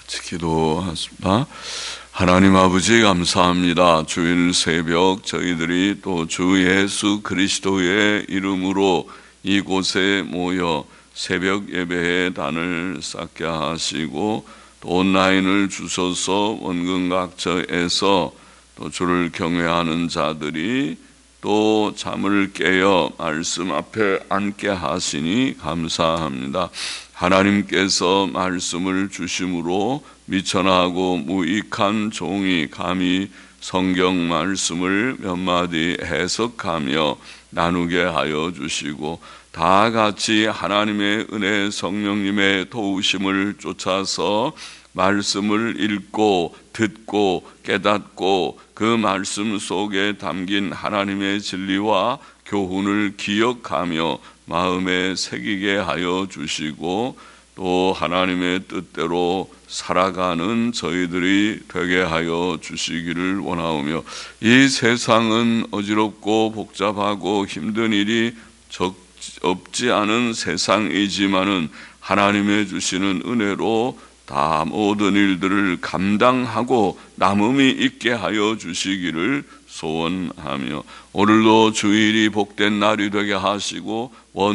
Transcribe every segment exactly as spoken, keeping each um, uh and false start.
기도하십니다. 하나님 아버지 감사합니다. 주일 새벽 저희들이 또 주 예수 그리스도의 이름으로 이곳에 모여 새벽 예배의 단을 쌓게 하시고 또 온라인을 주셔서 원근각처에서 또 주를 경외하는 자들이 또 잠을 깨어 말씀 앞에 앉게 하시니 감사합니다. 하나님께서 말씀을 주심으로 미천하고 무익한 종이 감히 성경 말씀을 몇 마디 해석하며 나누게 하여 주시고 다 같이 하나님의 은혜 성령님의 도우심을 쫓아서 말씀을 읽고 듣고 깨닫고 그 말씀 속에 담긴 하나님의 진리와 교훈을 기억하며 마음에 새기게 하여 주시고 또 하나님의 뜻대로 살아가는 저희들이 되게 하여 주시기를 원하오며, 이 세상은 어지럽고 복잡하고 힘든 일이 적, 없지 않은 세상이지만은 하나님의 주시는 은혜로 다 모든 일들을 감당하고 남음이 있게 하여 주시기를 소원하며, 오늘도 주일이 복된 날이 되게 하시고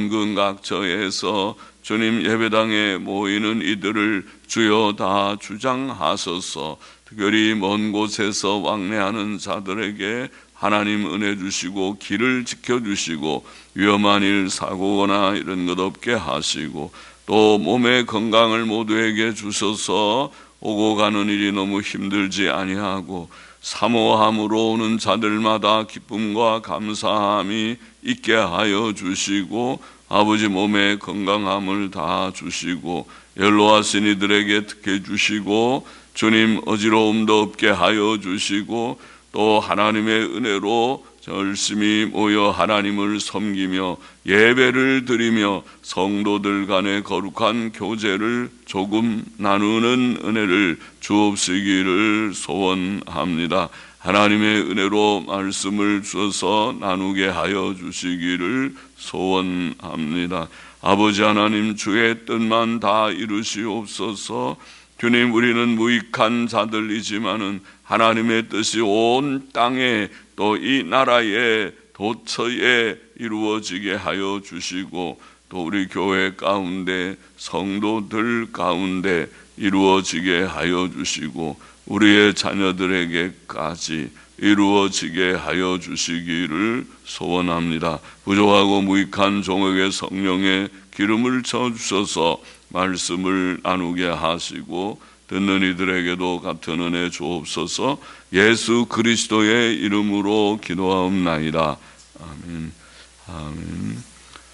원근각처에서 주님 예배당에 모이는 이들을 주여 다 주장하소서. 특별히 먼 곳에서 왕래하는 자들에게 하나님 은혜 주시고 길을 지켜주시고 위험한 일 사고거나 이런 것 없게 하시고 또 몸의 건강을 모두에게 주셔서 오고 가는 일이 너무 힘들지 아니하고 사모함으로 오는 자들마다 기쁨과 감사함이 있게 하여 주시고 아버지 몸의 건강함을 다 주시고 연로하신 이들에게 특혜 주시고 주님 어지러움도 없게 하여 주시고 또 하나님의 은혜로 열심히 모여 하나님을 섬기며 예배를 드리며 성도들 간의 거룩한 교제를 조금 나누는 은혜를 주옵시기를 소원합니다. 하나님의 은혜로 말씀을 주셔서 나누게 하여 주시기를 소원합니다. 아버지 하나님, 주의 뜻만 다 이루시옵소서. 주님, 우리는 무익한 자들이지만은 하나님의 뜻이 온 땅에 또 이 나라에 도처에 이루어지게 하여 주시고 또 우리 교회 가운데 성도들 가운데 이루어지게 하여 주시고 우리의 자녀들에게까지 이루어지게 하여 주시기를 소원합니다. 부족하고 무익한 종에게 성령의 기름을 쳐주셔서 말씀을 나누게 하시고 듣는 이들에게도 같은 은혜 주옵소서. 예수 그리스도의 이름으로 기도하옵나이다. 아멘. 아멘.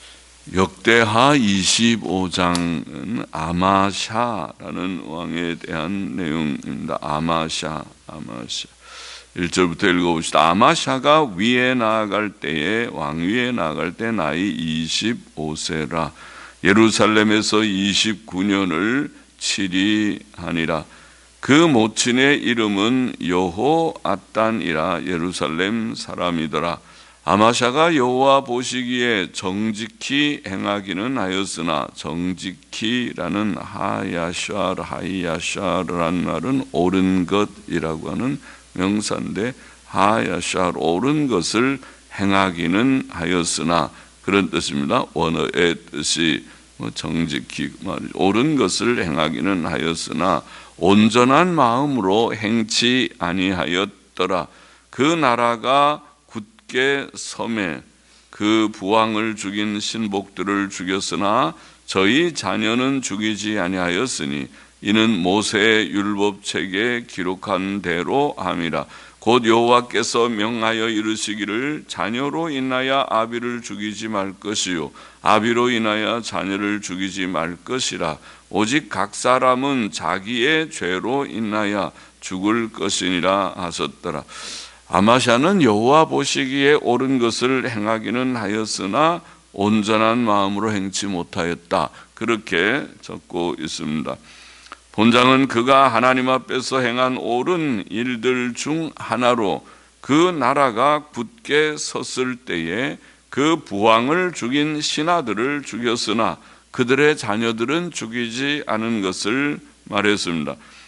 역대하 이십오 장은 아마샤라는 왕에 대한 내용입니다. 아마샤, 아마샤. 일 절부터 읽어봅시다. 아마샤가 위에 나아갈 때에 왕위에 나아갈 때 나이 이십오 세라. 예루살렘에서 이십구 년을 치리하니라. 그 모친의 이름은 여호앗단이라 예루살렘 사람이더라. 아마샤가 여호와 보시기에 정직히 행하기는 하였으나, 정직히라는 하야샤르 하야샤르라는 말은 옳은 것이라고 하는 명사인데, 하야샤르 옳은 것을 행하기는 하였으나 그런 뜻입니다. 원어의 뜻이 뭐 정직히 옳은 것을 행하기는 하였으나 온전한 마음으로 행치 아니하였더라. 그 나라가 굳게 섬에 그 부왕을 죽인 신복들을 죽였으나 저희 자녀는 죽이지 아니하였으니 이는 모세의 율법책에 기록한 대로 함이라. 곧 여호와께서 명하여 이르시기를 자녀로 인하여 아비를 죽이지 말 것이요 아비로 인하여 자녀를 죽이지 말 것이라. 오직 각 사람은 자기의 죄로 인하여 죽을 것이니라 하셨더라. 아마샤는 여호와 보시기에 옳은 것을 행하기는 하였으나 온전한 마음으로 행치 못하였다. 그렇게 적고 있습니다. 본장은 그가 하나님 앞에서 행한 옳은 일들 중 하나로 그 나라가 굳게 섰을 때에 그 부왕을 죽인 신하들을 죽였으나 그들의 자녀들은 죽이지 않은 것을 말했습니다.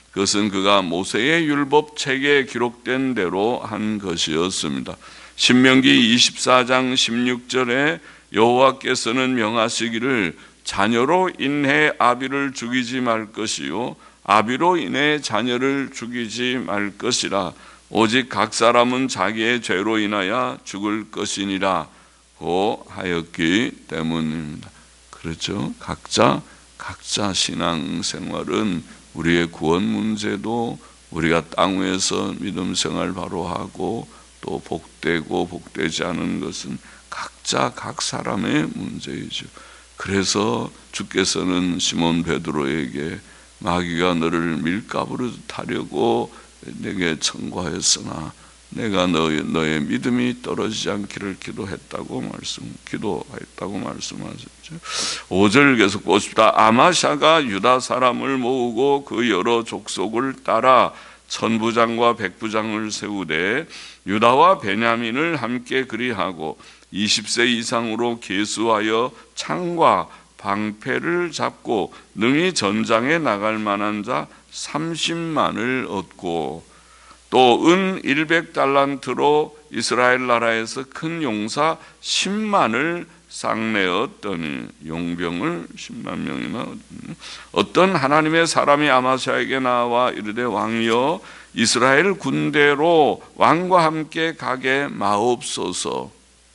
그것은 그가 모세의 율법 책에 기록된 대로 한 것이었습니다. 신명기 이십사 장 십육 절에 여호와께서는 명하시기를 자녀로 인해 아비를 죽이지 말 것이요 아비로 인해 자녀를 죽이지 말 것이라. 오직 각 사람은 자기의 죄로 인하여 죽을 것이니라 고 하였기 때문입니다. 그렇죠? 각자 각자 신앙생활은 우리의 구원 문제도 우리가 땅 위에서 믿음 생활 바로 하고 또 복되고 복되지 않은 것은 각자 각 사람의 문제이죠. 그래서 주께서는 시몬 베드로에게 마귀가 너를 밀가부로 타려고 내게 청구하였으나 내가 너의, 너의 믿음이 떨어지지 않기를 기도했다고 말씀, 기도했다고 말씀하셨죠. 오 절 계속 보십시다. 아마샤가 유다 사람을 모으고 그 여러 족속을 따라 천부장과 백부장을 세우되 유다와 베냐민을 함께 그리하고 이십 세 이상으로 계수하여 창과 방패를 잡고 능히 전장에 나갈 만한 자 삼십만을 얻고 또 은 백 달란트로 이스라엘 나라에서 큰 용사 십만을 쌍내었더니 용병을 십만 명이나 어떤 하나님의 사람이 아마샤에게 나와 이르되 왕이여 이스라엘 군대로 왕과 함께 가게 마옵소서.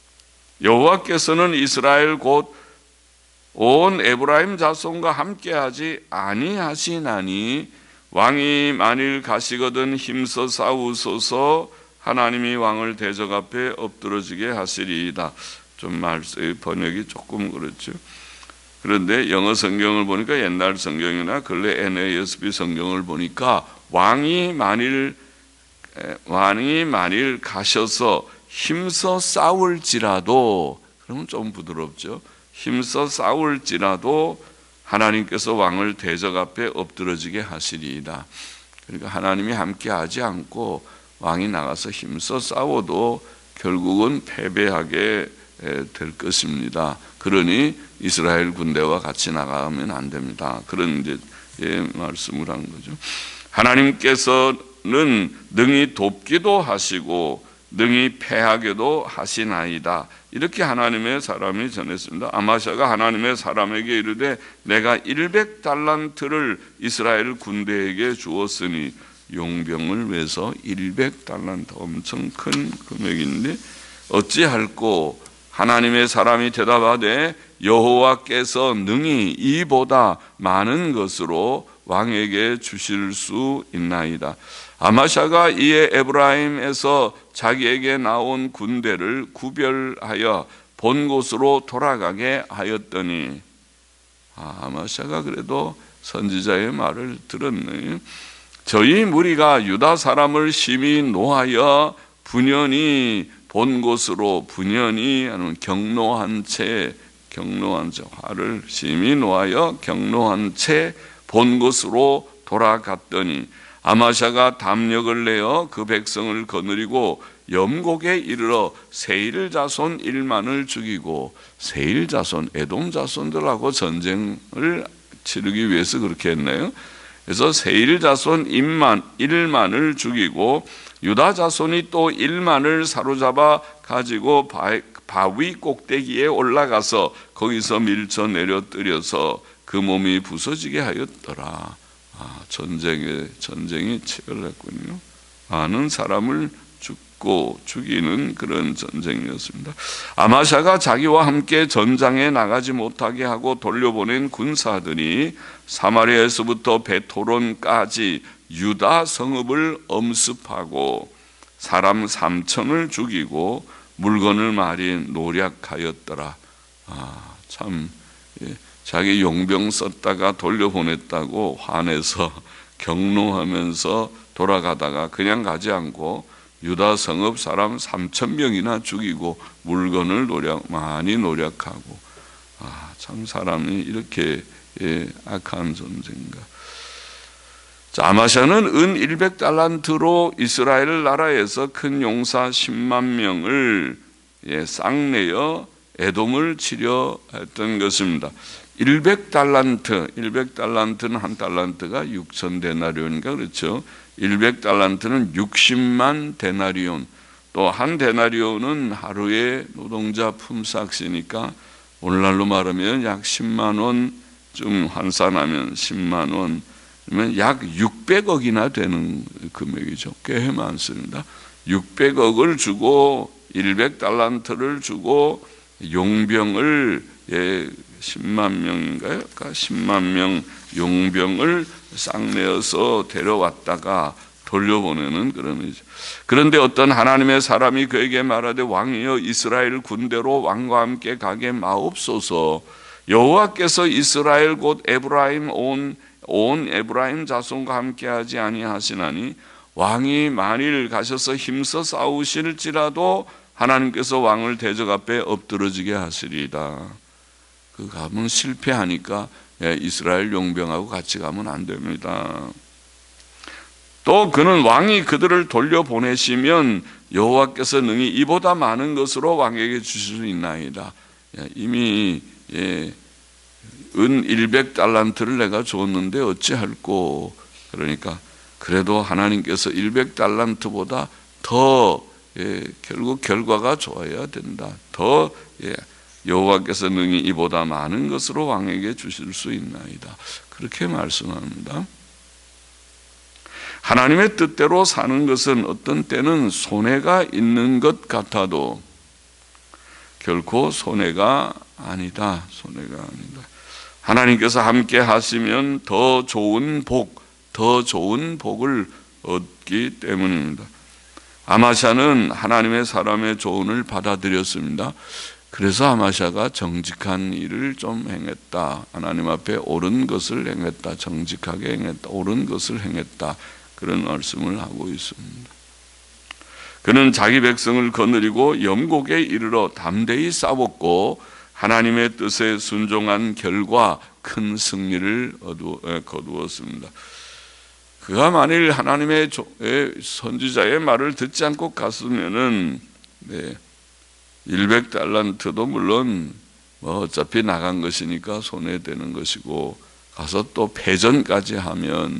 여호와께서는 이스라엘 곧 온 에브라임 자손과 함께하지 아니하시나니 왕이 만일 가시거든 힘써 싸우소서. 하나님이 왕을 대적 앞에 엎드러지게 하시리이다. 좀 말씀의 번역이 조금 그렇죠. 그런데 영어 성경을 보니까 옛날 성경이나 근래 엔에이에스비 성경을 보니까 왕이 만일 왕이 만일 가셔서 힘써 싸울지라도, 그러면 좀 부드럽죠. 힘써 싸울지라도 하나님께서 왕을 대적 앞에 엎드러지게 하시리이다. 그러니까 하나님이 함께 하지 않고 왕이 나가서 힘써 싸워도 결국은 패배하게 될 것입니다. 그러니 이스라엘 군대와 같이 나가면 안 됩니다. 그런 이제 말씀을 한 거죠. 하나님께서는 능히 돕기도 하시고 능히 패하게도 하시나이다. 이렇게 하나님의 사람이 전했습니다. 아마샤가 하나님의 사람에게 이르되 내가 백 달란트를 이스라엘 군대에게 주었으니, 용병을 위해서 백 달란트, 엄청 큰 금액인데 어찌할꼬? 하나님의 사람이 대답하되 여호와께서 능히 이보다 많은 것으로 왕에게 주실 수 있나이다. 아마샤가 이에 에브라임에서 자기에게 나온 군대를 구별하여 본 곳으로 돌아가게 하였더니, 아, 아마샤가 그래도 선지자의 말을 들었네. 저희 무리가 유다 사람을 심히 노하여 분연히 본 곳으로, 분연히 하는 경노한 채, 경노한 채, 화를 심히 노하여 경노한 채 본 곳으로 돌아갔더니 아마샤가 담력을 내어 그 백성을 거느리고 염곡에 이르러 세일 자손 일만을 죽이고, 세일 자손, 에돔 자손들하고 전쟁을 치르기 위해서 그렇게 했네요. 그래서 세일 자손 일만, 일만을 죽이고 유다 자손이 또 일만을 사로잡아 가지고 바위 꼭대기에 올라가서 거기서 밀쳐 내려뜨려서 그 몸이 부서지게 하였더라. 아, 전쟁에, 전쟁이 치열했군요. 많은 사람을 죽고 죽이는 그런 전쟁이었습니다. 아마샤가 자기와 함께 전장에 나가지 못하게 하고 돌려보낸 군사들이 사마리아에서부터 베토론까지 유다 성읍을 엄습하고 사람 삼천을 죽이고 물건을 많이 노략하였더라. 아, 참, 예. 자기 용병 썼다가 돌려보냈다고 화내서 경노하면서 돌아가다가 그냥 가지 않고 유다 성읍 사람 삼천 명이나 죽이고 물건을 노략, 많이 노략하고, 아, 참 사람이 이렇게 예, 악한 존재인가. 자, 아마샤는 은 백 달란트로 이스라엘 나라에서 큰 용사 십만 명을 예, 쌍내어 에돔을 치려 했던 것입니다. 백 달란트, 백 달란트는 한 달란트가 육천 데나리온인가 그렇죠. 백 달란트는 육십만 데나리온. 또 한 데나리온은 하루에 노동자 품삯이니까 오늘날로 말하면 약 십만 원쯤 환산하면 십만 원, 그러면 약 육백억이나 되는 금액이죠. 꽤 많습니다. 육백억을 주고 백 달란트를 주고 용병을 예, 십만 명인가요? 십만 명 용병을 쌍내어서 데려왔다가 돌려보내는 그런 의죠. 그런데 어떤 하나님의 사람이 그에게 말하되 왕이여 이스라엘 군대로 왕과 함께 가게 마옵소서. 여호와께서 이스라엘 곧 에브라임 온, 온 에브라임 자손과 함께하지 아니하시나니 왕이 만일 가셔서 힘써 싸우실지라도 하나님께서 왕을 대적 앞에 엎드러지게 하시리이다. 그 가면 실패하니까 이스라엘 용병하고 같이 가면 안 됩니다. 또 그는 왕이 그들을 돌려보내시면 여호와께서 능히 이보다 많은 것으로 왕에게 주실 수 있나이다. 이미 예, 은 백 달란트를 내가 줬는데 어찌할꼬. 그러니까 그래도 하나님께서 백 달란트보다 더 예, 결국 결과가 좋아야 된다. 더 예, 여호와께서 능히 이보다 많은 것으로 왕에게 주실 수 있나이다. 그렇게 말씀합니다. 하나님의 뜻대로 사는 것은 어떤 때는 손해가 있는 것 같아도 결코 손해가 아니다. 손해가 아니다. 하나님께서 함께 하시면 더 좋은 복, 더 좋은 복을 얻기 때문입니다. 아마샤는 하나님의 사람의 조언을 받아들였습니다. 그래서 아마샤가 정직한 일을 좀 행했다. 하나님 앞에 옳은 것을 행했다. 정직하게 행했다. 옳은 것을 행했다. 그런 말씀을 하고 있습니다. 그는 자기 백성을 거느리고 영곡에 이르러 담대히 싸웠고 하나님의 뜻에 순종한 결과 큰 승리를 거두었습니다. 그가 만일 하나님의 선지자의 말을 듣지 않고 갔으면은 네, 백 달란트도 물론 뭐 어차피 나간 것이니까 손해되는 것이고 가서 또 패전까지 하면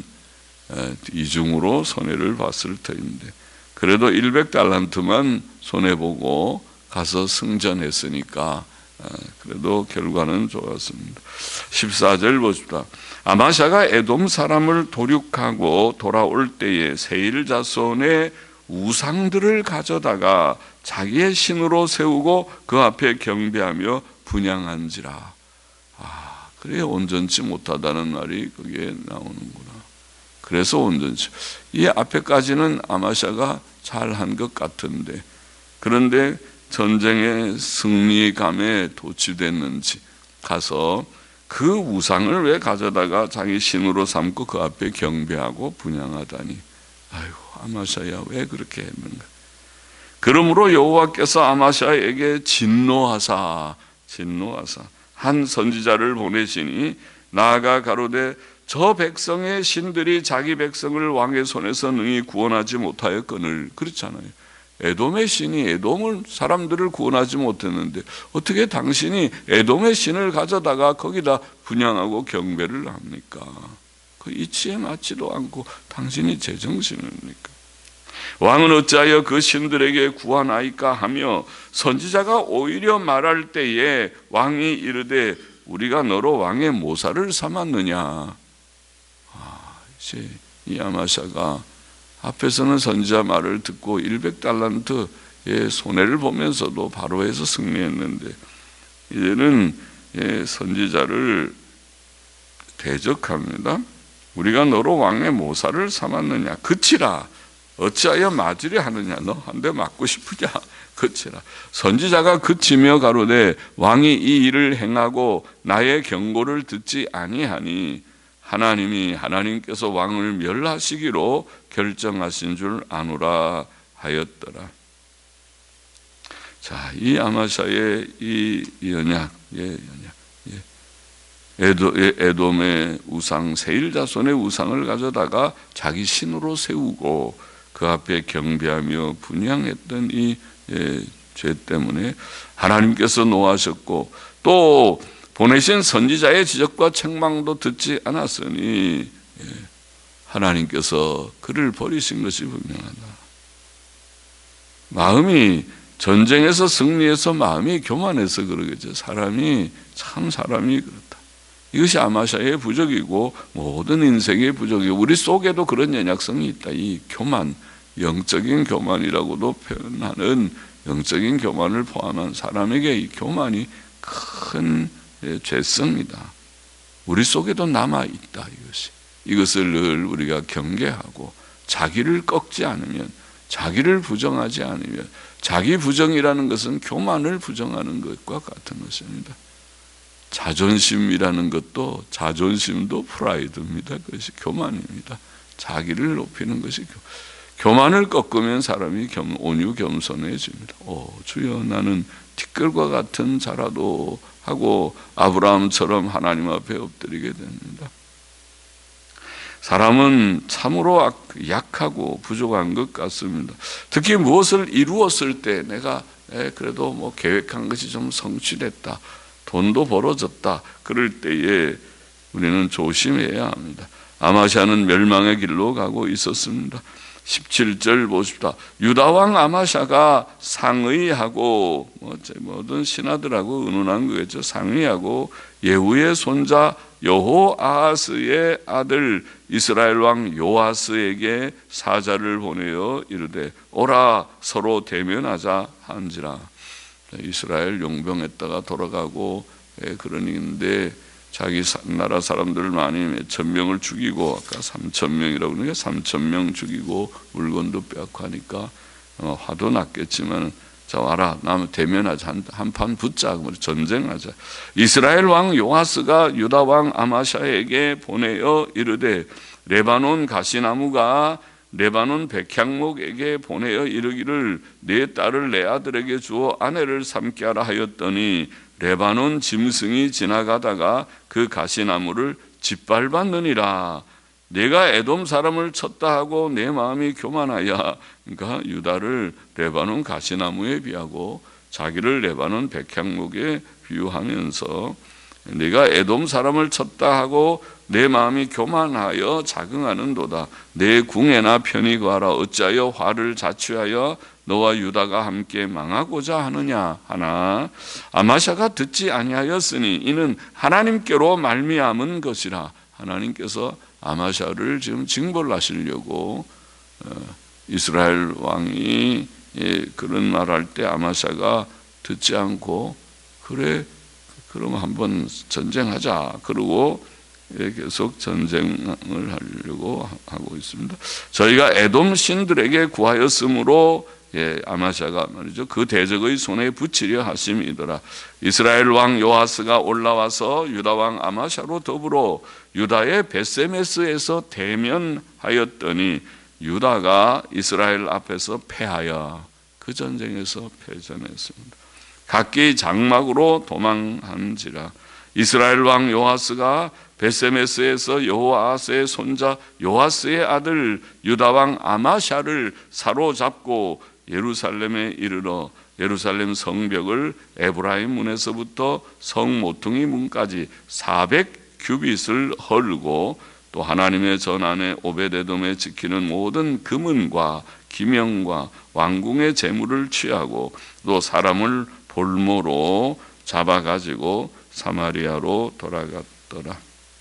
이중으로 손해를 봤을 터인데 그래도 백 달란트만 손해보고 가서 승전했으니까 그래도 결과는 좋았습니다. 십사 절 보십시다. 아마샤가 에돔 사람을 도륙하고 돌아올 때에 세일 자손의 우상들을 가져다가 자기의 신으로 세우고 그 앞에 경배하며 분향한지라. 아, 그래 온전치 못하다는 말이 거기에 나오는구나. 그래서 온전치. 이 앞에까지는 아마샤가 잘한 것 같은데 그런데 전쟁의 승리감에 도취됐는지 가서 그 우상을 왜 가져다가 자기 신으로 삼고 그 앞에 경배하고 분향하다니. 아이고 아마샤야 왜 그렇게 했는가. 그러므로 여호와께서 아마샤에게 진노하사 진노하사 한 선지자를 보내시니 나아가 가로되 저 백성의 신들이 자기 백성을 왕의 손에서 능히 구원하지 못하였거늘. 그렇잖아요. 에돔의 신이 에돔을 사람들을 구원하지 못했는데 어떻게 당신이 에돔의 신을 가져다가 거기다 분향하고 경배를 합니까? 그 이치에 맞지도 않고 당신이 제정신입니까? 왕은 어찌하여 그 신들에게 구하나이까 하며 선지자가 오히려 말할 때에 왕이 이르되 우리가 너로 왕의 모사를 삼았느냐. 아, 이제 이 아마샤가 앞에서는 선지자 말을 듣고 백 달란트의 손해를 보면서도 바로 해서 승리했는데 이제는 선지자를 대적합니다. 우리가 너로 왕의 모사를 삼았느냐. 그치라. 어찌하여 맞으려 하느냐. 너 한 대 맞고 싶으냐. 그치라. 선지자가 그치며 가로되 왕이 이 일을 행하고 나의 경고를 듣지 아니하니 하나님이 하나님께서 왕을 멸하시기로 결정하신 줄 아노라 하였더라. 자, 이 아마샤의 이 연약, 예, 연약, 예. 에도, 에돔의 우상, 세일 자손의 우상을 가져다가 자기 신으로 세우고 그 앞에 경배하며 분향했던 이 예, 죄 때문에 하나님께서 노하셨고 또 보내신 선지자의 지적과 책망도 듣지 않았으니 하나님께서 그를 버리신 것이 분명하다. 마음이 전쟁에서 승리해서 마음이 교만해서 그러겠죠. 사람이 참 사람이 그렇다. 이것이 아마샤의 부족이고 모든 인생의 부족이고 우리 속에도 그런 연약성이 있다. 이 교만, 영적인 교만이라고도 표현하는 영적인 교만을 포함한 사람에게 이 교만이 큰 죄성이다. 우리 속에도 남아있다. 이것이. 이것을 늘 우리가 경계하고 자기를 꺾지 않으면, 자기를 부정하지 않으면, 자기 부정이라는 것은 교만을 부정하는 것과 같은 것입니다. 자존심이라는 것도, 자존심도 프라이드입니다. 그것이 교만입니다. 자기를 높이는 것이 교만. 교만을 꺾으면 사람이 겸, 온유 겸손해집니다. 오, 주여 나는 티끌과 같은 자라도 하고 아브라함처럼 하나님 앞에 엎드리게 됩니다. 사람은 참으로 약하고 부족한 것 같습니다. 특히 무엇을 이루었을 때 내가 그래도 뭐 계획한 것이 좀 성취됐다, 돈도 벌어졌다, 그럴 때에 우리는 조심해야 합니다. 아마샤는 멸망의 길로 가고 있었습니다. 십칠 절 보십시다. 유다왕 아마샤가 상의하고 모든 신하들하고 의논한 거겠죠. 상의하고 예후의 손자 여호아하스의 아들 이스라엘 왕 요아스에게 사자를 보내어 이르되 오라 서로 대면하자 한지라. 이스라엘 용병했다가 돌아가고 그러는데 자기 나라 사람들 많이 몇천 명을 죽이고 아까 삼천 명이라고 그러니까 삼천 명 죽이고 물건도 빼앗고 하니까 어, 화도 났겠지만 자 와라 남 대면하자 한판 붙자 전쟁하자. 이스라엘 왕 요아스가 유다 왕 아마샤에게 보내어 이르되 레바논 가시나무가 레바논 백향목에게 보내어 이르기를 내 딸을 내 아들에게 주어 아내를 삼게 하라 하였더니 레바논 짐승이 지나가다가 그 가시나무를 짓밟았느니라. 내가 에돔 사람을 쳤다 하고 내 마음이 교만하여, 그러니까 유다를 레바논 가시나무에 비하고 자기를 레바논 백향목에 비유하면서 내가 에돔 사람을 쳤다 하고 내 마음이 교만하여 자긍하는도다. 내 궁에나 편히 거하라. 어찌하여 화를 자취하여 너와 유다가 함께 망하고자 하느냐 하나 아마샤가 듣지 아니하였으니 이는 하나님께로 말미암은 것이라. 하나님께서 아마샤를 지금 징벌 하시려고 이스라엘 왕이 그런 말할 때 아마샤가 듣지 않고 그래 그럼 한번 전쟁하자 그러고 계속 전쟁을 하려고 하고 있습니다. 저희가 에돔 신들에게 구하였으므로 예, 아마샤가 말이죠. 그 대적의 손에 붙이려 하심이더라. 이스라엘 왕 요아스가 올라와서 유다 왕 아마샤로 더불어 유다의 베세메스에서 대면하였더니 유다가 이스라엘 앞에서 패하여 그 전쟁에서 패전했습니다. 각기 장막으로 도망한지라. 이스라엘 왕 요아스가 베세메스에서 여호아스의 손자 요아스의 아들 유다 왕 아마샤를 사로잡고 예루살렘에 이르러 예루살렘 성벽을 에브라임 문에서부터 성 모퉁이 문까지 사백 규빗을 헐고 또 하나님의 전안에 오베데돔에 지키는 모든 금은과 기명과 왕궁의 재물을 취하고 또 사람을 볼모로 잡아가지고 사마리아로 돌아갔더라.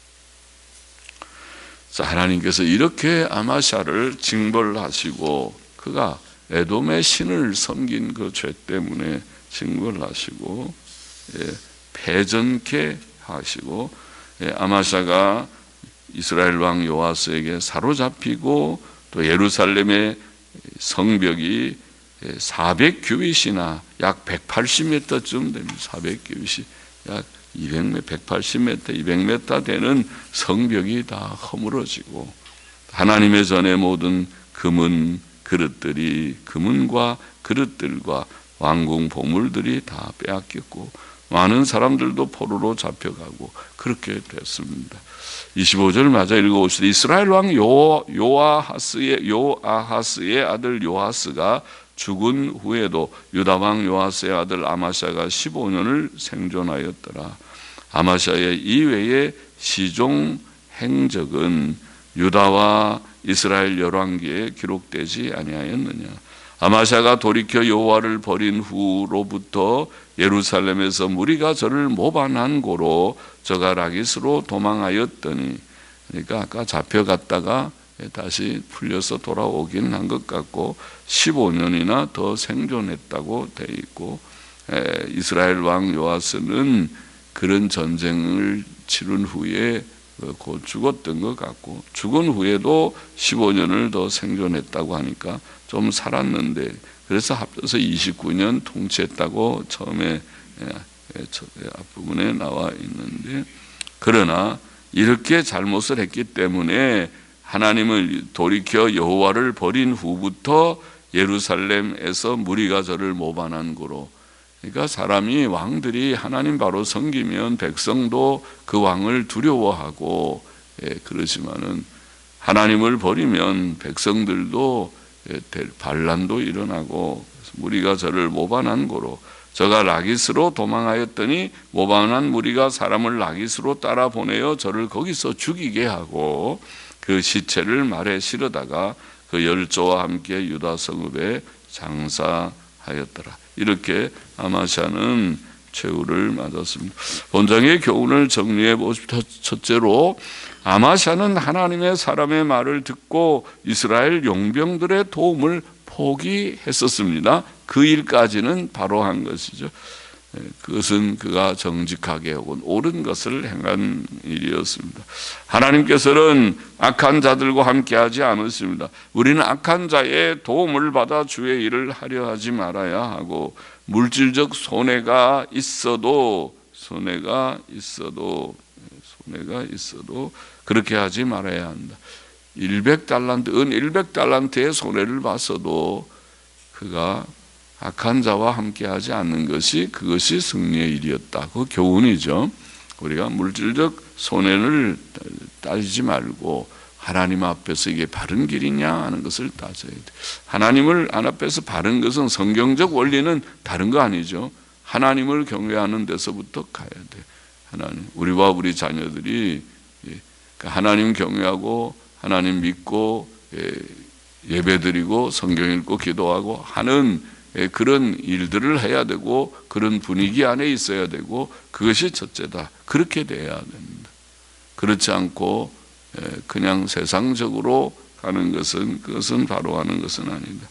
자, 하나님께서 이렇게 아마샤를 징벌하시고 그가 에돔의 신을 섬긴 그 죄 때문에 징벌하시고 예, 패전케 하시고 예, 아마샤가 이스라엘 왕 요아스에게 사로잡히고 또 예루살렘의 성벽이 사백 규빗이나 약 백팔십 미터쯤 됩니다. 사백 규빗이 약 이백 미터, 백팔십 미터, 이백 미터 되는 성벽이 다 허물어지고 하나님의 전에 모든 금은 그릇들이 금은과 그릇들과 왕궁 보물들이 다 빼앗겼고 많은 사람들도 포로로 잡혀가고 그렇게 됐습니다. 이십오 절 맞아 읽어봅시다. 이스라엘 왕 요, 요아하스의, 요아하스의 아들 요아스가 죽은 후에도 유다 왕 요아스의 아들 아마샤가 십오 년을 생존하였더라. 아마시아의 이외의 시종 행적은 유다와 이스라엘 열왕기에 기록되지 아니하였느냐. 아마시아가 돌이켜 여호와를 버린 후로부터 예루살렘에서 무리가 저를 모반한 고로 저가 라기스로 도망하였더니, 그러니까 아까 잡혀갔다가 다시 풀려서 돌아오긴 한 것 같고 십오 년이나 더 생존했다고 돼 있고, 이스라엘 왕 요아스는 그런 전쟁을 치른 후에 곧 죽었던 것 같고, 죽은 후에도 십오 년을 더 생존했다고 하니까 좀 살았는데, 그래서 합쳐서 이십구 년 통치했다고 처음에 앞부분에 나와 있는데, 그러나 이렇게 잘못을 했기 때문에 하나님을 돌이켜 여호와를 버린 후부터 예루살렘에서 무리가 저를 모반한 고로, 그러니까 사람이 왕들이 하나님 바로 섬기면 백성도 그 왕을 두려워하고, 예, 그러지만은 하나님을 버리면 백성들도 예, 반란도 일어나고, 무리가 저를 모반한 고로 저가 라기스로 도망하였더니 모반한 무리가 사람을 라기스로 따라 보내어 저를 거기서 죽이게 하고 그 시체를 말에 실어다가 그 열조와 함께 유다 성읍에 장사하였더라. 이렇게 아마시아는 최후를 맞았습니다. 본장의 교훈을 정리해 보십시오. 첫째로, 아마시아는 하나님의 사람의 말을 듣고 이스라엘 용병들의 도움을 포기했었습니다. 그 일까지는 바로 한 것이죠. 그것은 그가 정직하게 혹은 옳은 것을 행한 일이었습니다. 하나님께서는 악한 자들과 함께하지 않으십니다. 우리는 악한 자의 도움을 받아 주의 일을 하려 하지 말아야 하고, 물질적 손해가 있어도 손해가 있어도 손해가 있어도 그렇게 하지 말아야 한다. 백 달란트, 은 백 달란트의 손해를 봤어도 그가 악한 자와 함께하지 않는 것이, 그것이 승리의 일이었다. 그 교훈이죠. 우리가 물질적 손해를 따지지 말고 하나님 앞에서 이게 바른 길이냐 하는 것을 따져야 돼. 하나님을 앞에서 바른 것은, 성경적 원리는 다른 거 아니죠. 하나님을 경외하는 데서부터 가야 돼. 하나님, 우리와 우리 자녀들이 하나님 경외하고 하나님 믿고 예배드리고 성경 읽고 기도하고 하는 그런 일들을 해야 되고, 그런 분위기 안에 있어야 되고, 그것이 첫째다. 그렇게 돼야 됩니다. 그렇지 않고 그냥 세상적으로 가는 것은, 그것은 바로 하는 것은 아니다.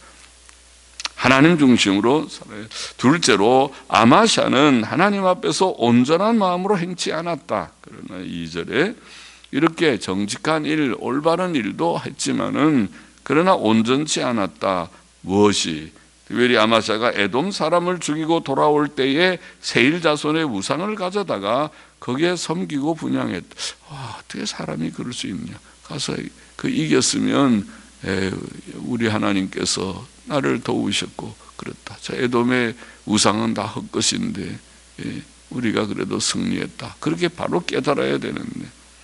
하나님 중심으로 살아야. 둘째로, 아마시아는 하나님 앞에서 온전한 마음으로 행치 않았다. 그러나 이 절에 이렇게 정직한 일, 올바른 일도 했지만은 그러나 온전치 않았다. 무엇이? 특별히 아마시아가 에돔 사람을 죽이고 돌아올 때에 세일 자손의 우상을 가져다가 거기에 섬기고 분향했다. 와, 어떻게 사람이 그럴 수 있냐? 가서 그 이겼으면 에, 우리 하나님께서 나를 도우셨고 그렇다. 저 에돔의 우상은 다 헛것인데 예, 우리가 그래도 승리했다. 그렇게 바로 깨달아야 되는데,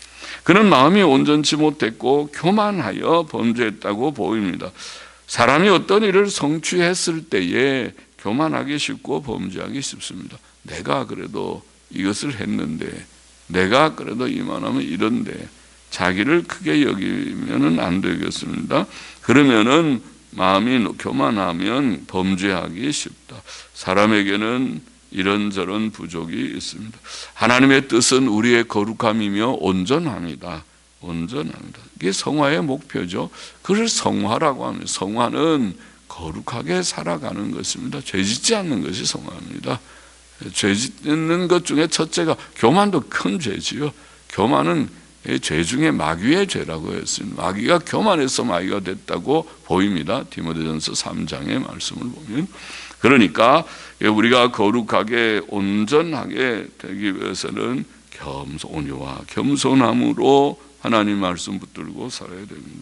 그는 마음이 온전치 못했고 교만하여 범죄했다고 보입니다. 사람이 어떤 일을 성취했을 때에 교만하기 쉽고 범죄하기 쉽습니다. 내가 그래도 이것을 했는데, 내가 그래도 이만하면 이런데, 자기를 크게 여기면은 안 되겠습니다. 그러면은 마음이 교만하면 범죄하기 쉽다. 사람에게는 이런저런 부족이 있습니다. 하나님의 뜻은 우리의 거룩함이며 온전함이다. 온전합니다. 이게 성화의 목표죠. 그걸 성화라고 합니다. 성화는 거룩하게 살아가는 것입니다. 죄 짓지 않는 것이 성화입니다. 죄 짓는 것 중에 첫째가, 교만도 큰 죄지요. 교만은 죄 중에 마귀의 죄라고 했습니다. 마귀가 교만해서 마귀가 됐다고 보입니다. 디모데전서 삼 장의 말씀을 보면. 그러니까 우리가 거룩하게 온전하게 되기 위해서는 겸손, 온유와 겸손함으로 하나님 말씀 붙들고 살아야 됩니다.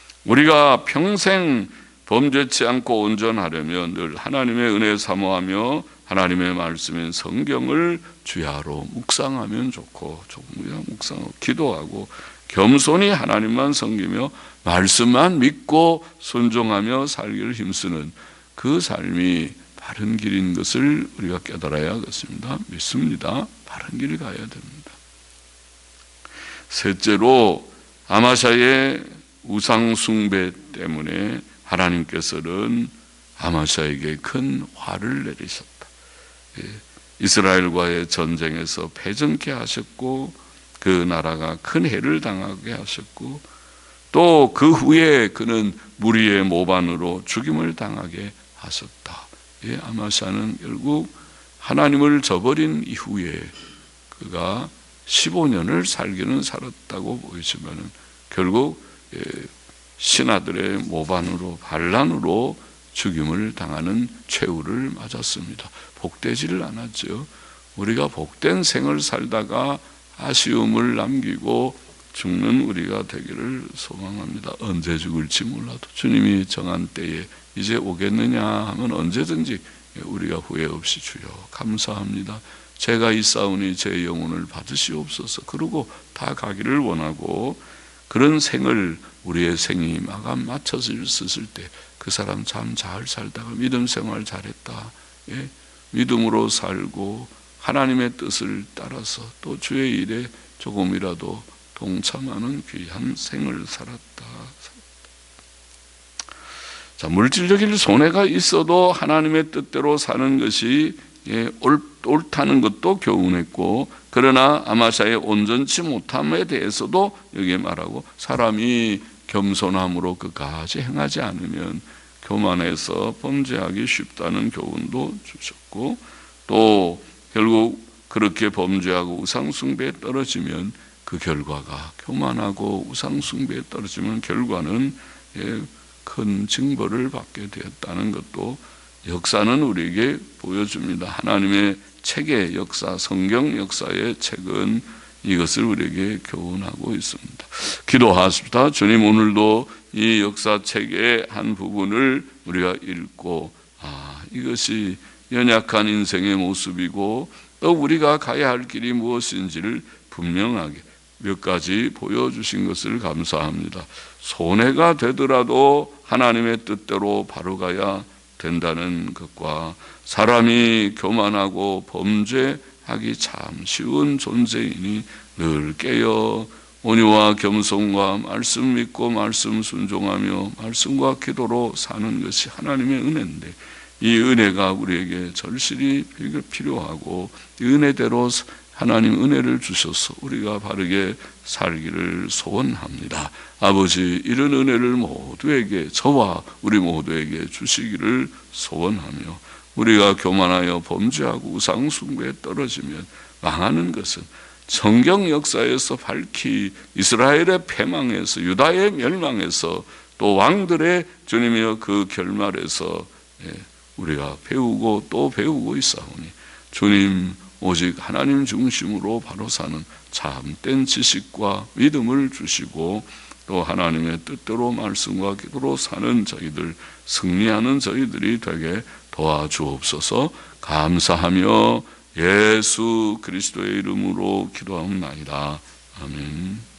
우리가 평생 범죄치 않고 온전하려면 늘 하나님의 은혜 사모하며 하나님의 말씀인 성경을 주야로 묵상하면 좋고, 조금 묵상하고 기도하고 겸손히 하나님만 섬기며 말씀만 믿고 순종하며 살기를 힘쓰는 그 삶이 바른 길인 것을 우리가 깨달아야겠습니다. 믿습니다. 바른 길을 가야 됩니다. 셋째로 아마샤의 우상 숭배 때문에 하나님께서는 아마샤에게 큰 화를 내리셨다. 이스라엘과의 전쟁에서 패전케 하셨고 그 나라가 큰 해를 당하게 하셨고 또 그 후에 그는 무리의 모반으로 죽임을 당하게 하셨다. 아마샤는 결국 하나님을 저버린 이후에 그가 십오 년을 살기는 살았다고 보이지만 결국 신하들의 모반으로 반란으로 죽임을 당하는 최후를 맞았습니다. 복되지를 않았죠. 우리가 복된 생을 살다가 아쉬움을 남기고 죽는 우리가 되기를 소망합니다. 언제 죽을지 몰라도 주님이 정한 때에 이제 오겠느냐 하면 언제든지 우리가 후회 없이 주여 감사합니다. 제가 있사오니 제 영혼을 받으시옵소서. 그러고 다 가기를 원하고 그런 생을 우리의 생이 마감 맞춰졌을 때 그 사람 참 잘 살다가 믿음 생활 잘했다. 예? 믿음으로 살고 하나님의 뜻을 따라서 또 주의 일에 조금이라도 동참하는 귀한 생을 살았다. 자, 물질적인 손해가 있어도 하나님의 뜻대로 사는 것이 예, 옳, 옳다는 것도 교훈했고 그러나 아마샤의 온전치 못함에 대해서도 여기에 말하고 사람이 겸손함으로 그까지 행하지 않으면 교만해서 범죄하기 쉽다는 교훈도 주셨고 또 결국 그렇게 범죄하고 우상숭배에 떨어지면 그 결과가 교만하고 우상숭배에 떨어지면 결과는 예, 큰 징벌을 받게 되었다는 것도 역사는 우리에게 보여줍니다. 하나님의 책의 역사, 성경 역사의 책은 이것을 우리에게 교훈하고 있습니다. 기도하십시다. 주님, 오늘도 이 역사책의 한 부분을 우리가 읽고 아, 이것이 연약한 인생의 모습이고 또 우리가 가야 할 길이 무엇인지를 분명하게 몇 가지 보여주신 것을 감사합니다. 손해가 되더라도 하나님의 뜻대로 바로 가야 된다는 것과 사람이 교만하고 범죄하기 참 쉬운 존재이니 늘 깨어 온유와 겸손과 말씀 믿고 말씀 순종하며 말씀과 기도로 사는 것이 하나님의 은혜인데 이 은혜가 우리에게 절실히 필요하고 이 은혜대로 하나님 은혜를 주셔서 우리가 바르게 살기를 소원합니다. 아버지, 이런 은혜를 모두에게, 저와 우리 모두에게 주시기를 소원하며 우리가 교만하여 범죄하고 우상숭배에 떨어지면 망하는 것은 성경 역사에서 밝히 이스라엘의 패망에서 유다의 멸망에서 또 왕들의 주님이여 그 결말에서 우리가 배우고 또 배우고 있사오니 주님 오직 하나님 중심으로 바로 사는 참된 지식과 믿음을 주시고 또 하나님의 뜻대로 말씀과 기도로 사는 저희들, 승리하는 저희들이 되게 도와주옵소서. 감사하며 예수 그리스도의 이름으로 기도하옵나이다. 아멘.